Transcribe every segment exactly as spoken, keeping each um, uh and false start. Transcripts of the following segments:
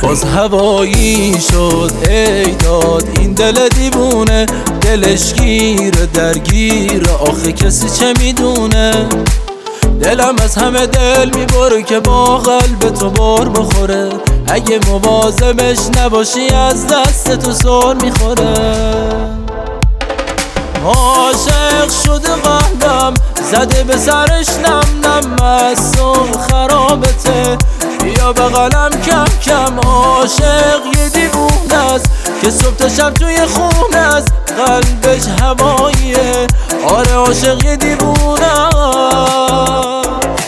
باز هوایی شد ای داد این دل دیوونه، دلش گیر درگیر آخه کسی چه میدونه. دلم از همه دل میبره که با قلب تو بار بخوره، اگه مواظبش نباشی از دست تو سر میخوره. عاشق شده قلبم زده به سرش نم نم از و خرابته، بیا بغلم کم کم. عاشق یه دیوونه است که صبح تا شب توی خونه است، قلبش هواییه. آره عاشق یه دیوونه است.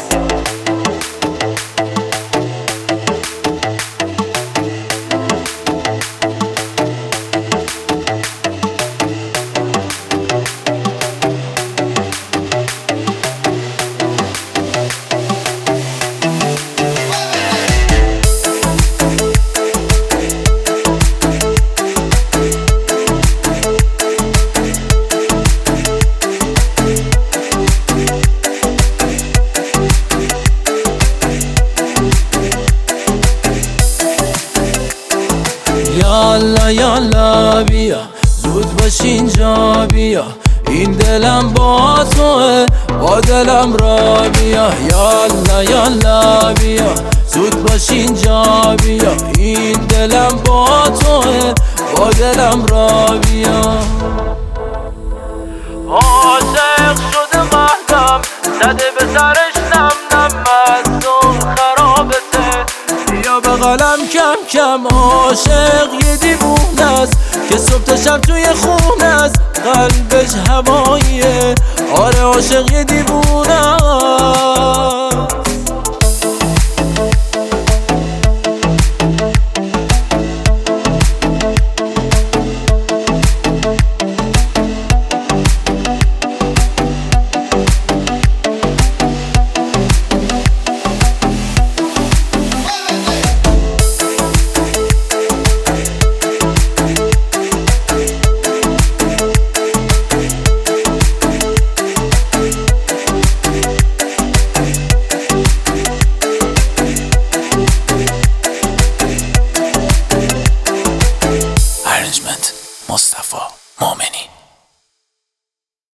یالا یالا بیا زود باش اینجا بیا، این دلم با توه با دلم را بیا. یالا یالا بیا زود باش اینجا بیا، این دلم با توه با دلم را بیا. عاشق شده قلبم زده به سرش نم نم از و خرابته، بیا بغلم کم کم. عاشق یه دیوونه است که صبح تا شب توی خونه است، قلبش هواییه. آره عاشق یه